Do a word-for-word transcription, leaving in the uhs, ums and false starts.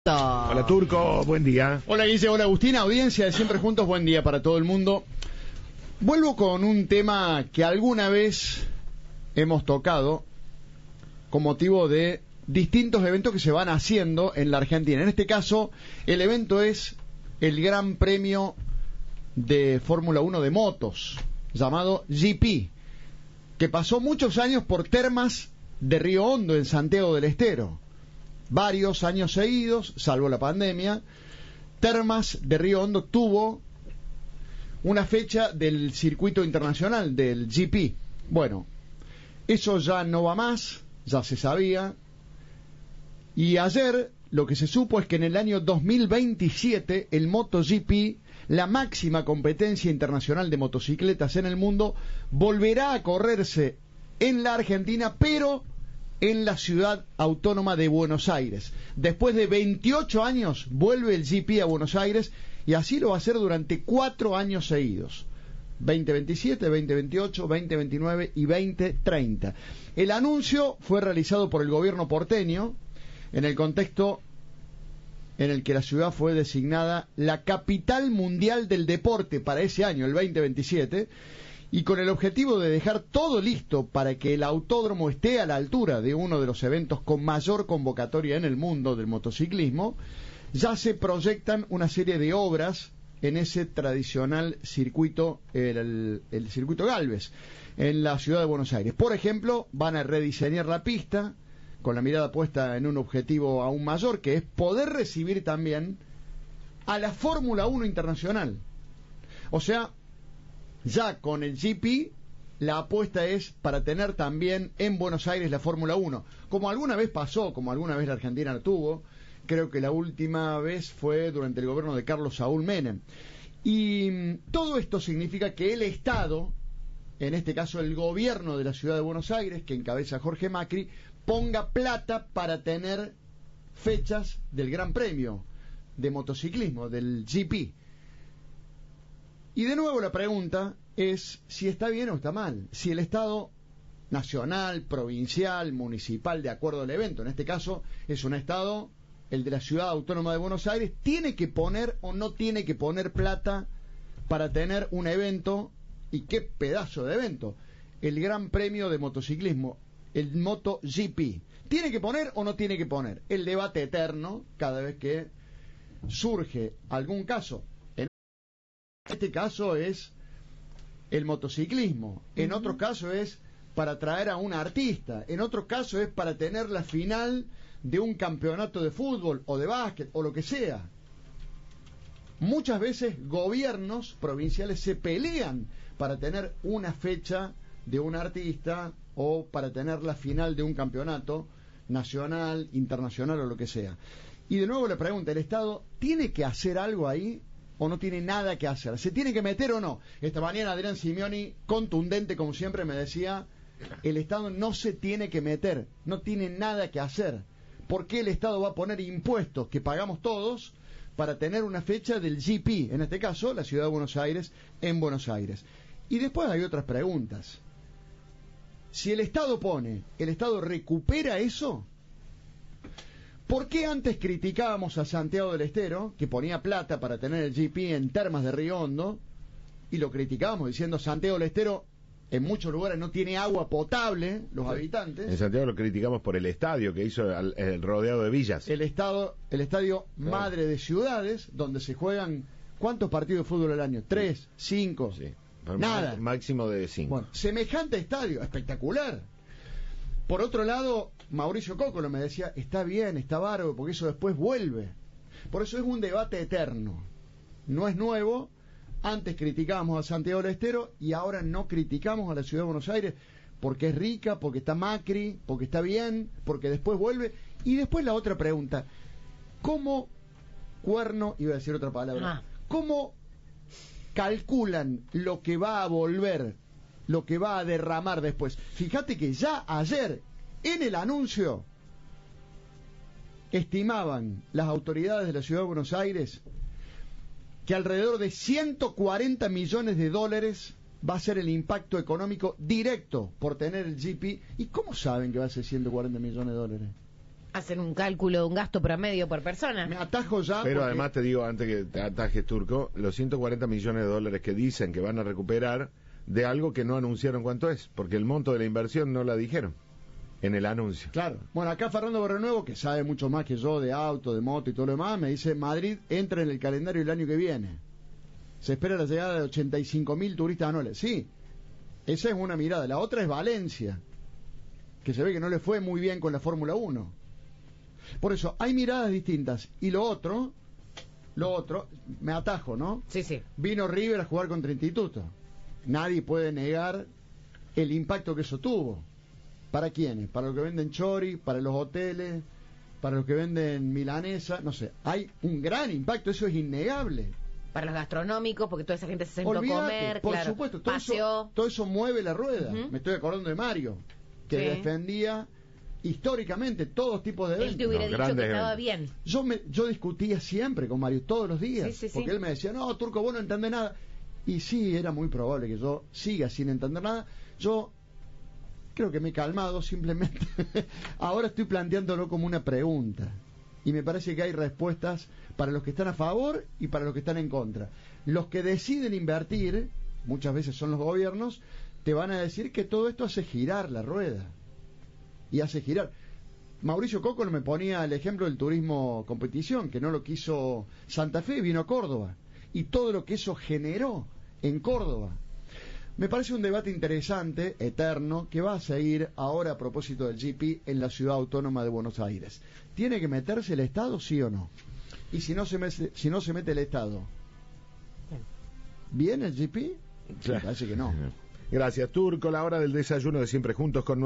Hola Turco, buen día. Hola Guille, hola Agustín, audiencia de Siempre Juntos, buen día para todo el mundo. Vuelvo con un tema que alguna vez hemos tocado con motivo de distintos eventos que se van haciendo en la Argentina. En este caso, el evento es el Gran Premio de Fórmula uno de motos, llamado G P, que pasó muchos años por Termas de Río Hondo, en Santiago del Estero. Varios años seguidos, salvo la pandemia, Termas de Río Hondo tuvo una fecha del circuito internacional, del G P. Bueno, eso ya no va más, ya se sabía. Y ayer lo que se supo es que en el año dos mil veintisiete el MotoGP, la máxima competencia internacional de motocicletas en el mundo, volverá a correrse en la Argentina, pero en la ciudad autónoma de Buenos Aires. Después de veintiocho años vuelve el G P a Buenos Aires, y así lo va a hacer durante cuatro años seguidos: veinte veintisiete, veinte veintiocho, veinte veintinueve y veinte treinta. El anuncio fue realizado por el gobierno porteño en el contexto en el que la ciudad fue designada la capital mundial del deporte para ese año, el veinte veintisiete, y con el objetivo de dejar todo listo para que el autódromo esté a la altura de uno de los eventos con mayor convocatoria en el mundo del motociclismo. Ya se proyectan una serie de obras en ese tradicional circuito, el, el circuito Gálvez, en la ciudad de Buenos Aires. Por ejemplo, van a rediseñar la pista con la mirada puesta en un objetivo aún mayor, que es poder recibir también a la Fórmula uno internacional. O sea, ya con el G P, la apuesta es para tener también en Buenos Aires la Fórmula uno, como alguna vez pasó, como alguna vez la Argentina la tuvo. Creo que la última vez fue durante el gobierno de Carlos Saúl Menem. Y todo esto significa que el Estado, en este caso el gobierno de la ciudad de Buenos Aires, que encabeza Jorge Macri, ponga plata para tener fechas del Gran Premio de motociclismo, del G P. Y de nuevo la pregunta es si está bien o está mal, si el Estado nacional, provincial, municipal, de acuerdo al evento, en este caso es un Estado, el de la Ciudad Autónoma de Buenos Aires, tiene que poner o no tiene que poner plata para tener un evento. Y qué pedazo de evento: el Gran Premio de Motociclismo, el MotoGP. ¿Tiene que poner o no tiene que poner? El debate eterno cada vez que surge algún caso. En este caso es el motociclismo, en otro caso es para traer a un artista, en otro caso es para tener la final de un campeonato de fútbol o de básquet o lo que sea. Muchas veces gobiernos provinciales se pelean para tener una fecha de un artista o para tener la final de un campeonato nacional, internacional o lo que sea. Y de nuevo le pregunto, ¿el Estado tiene que hacer algo ahí o no tiene nada que hacer? ¿Se tiene que meter o no? Esta mañana Adrián Simeoni, contundente como siempre, me decía: el Estado no se tiene que meter, no tiene nada que hacer. ¿Por qué el Estado va a poner impuestos que pagamos todos para tener una fecha del G P? En este caso, la ciudad de Buenos Aires, en Buenos Aires. Y después hay otras preguntas. Si el Estado pone, ¿el Estado recupera eso? ¿Por qué antes criticábamos a Santiago del Estero, que ponía plata para tener el G P en Termas de Río Hondo, y lo criticábamos diciendo Santiago del Estero en muchos lugares no tiene agua potable, los sí. habitantes? En Santiago lo criticamos por el estadio que hizo el, el rodeado de villas. El, estado, el estadio claro. Madre de Ciudades, donde se juegan ¿cuántos partidos de fútbol al año? ¿Tres? ¿Cinco? Sí. Nada. Máximo de cinco. Bueno, semejante estadio, espectacular. Por otro lado, Mauricio Cócolo me decía, está bien, está bárbaro, porque eso después vuelve. Por eso es un debate eterno. No es nuevo. Antes criticábamos a Santiago del Estero y ahora no criticamos a la ciudad de Buenos Aires porque es rica, porque está Macri, porque está bien, porque después vuelve. Y después la otra pregunta: ¿cómo cuerno, iba a decir otra palabra, ah. cómo calculan lo que va a volver, lo que va a derramar después? Fíjate que ya ayer, en el anuncio, estimaban las autoridades de la ciudad de Buenos Aires que alrededor de ciento cuarenta millones de dólares va a ser el impacto económico directo por tener el G P. ¿Y cómo saben que va a ser ciento cuarenta millones de dólares? hacen un cálculo de un gasto promedio por persona. Me atajo ya. Pero porque... además te digo, antes que te atajes, Turco, los ciento cuarenta millones de dólares que dicen que van a recuperar de algo que no anunciaron cuánto es, porque el monto de la inversión no la dijeron en el anuncio. Claro. Bueno, acá Fernando Borrenuevo, que sabe mucho más que yo de auto, de moto y todo lo demás, me dice, Madrid entra en el calendario el año que viene. Se espera la llegada de ochenta y cinco mil turistas anuales. Sí, esa es una mirada. La otra es Valencia, que se ve que no le fue muy bien con la Fórmula uno. Por eso, hay miradas distintas. Y lo otro, lo otro, me atajo, ¿no? Sí, sí. Vino River a jugar contra Instituto. Nadie puede negar el impacto que eso tuvo. ¿Para quiénes? Para los que venden chori, para los hoteles, para los que venden milanesa, no sé. Hay un gran impacto, eso es innegable. Para los gastronómicos, porque toda esa gente se sentó Olvídate, a comer, por claro, supuesto, todo paseó. eso, todo eso mueve la rueda. Uh-huh. Me estoy acordando de Mario, que Sí. defendía históricamente todos tipos de Él eventos. te hubiera No, dicho que grandes estaba eventos. bien. Yo me, yo discutía siempre con Mario, todos los días, Sí, sí, sí. porque él me decía, no, Turco, vos no entendés nada. Y sí, era muy probable que yo siga sin entender nada. Yo creo que me he calmado, simplemente. Ahora estoy planteándolo como una pregunta. Y me parece que hay respuestas para los que están a favor y para los que están en contra. Los que deciden invertir, muchas veces son los gobiernos, te van a decir que todo esto hace girar la rueda. Y hace girar. Mauricio Cocolo me ponía el ejemplo del turismo competición, que no lo quiso Santa Fe y vino a Córdoba. Y todo lo que eso generó en Córdoba. Me parece un debate interesante, eterno, que va a seguir ahora a propósito del G P en la ciudad autónoma de Buenos Aires. ¿Tiene que meterse el Estado, sí o no? Y si no se mete, si no se mete el Estado, ¿viene el G P? Me parece que no. Gracias, Turco. La hora del desayuno de Siempre Juntos con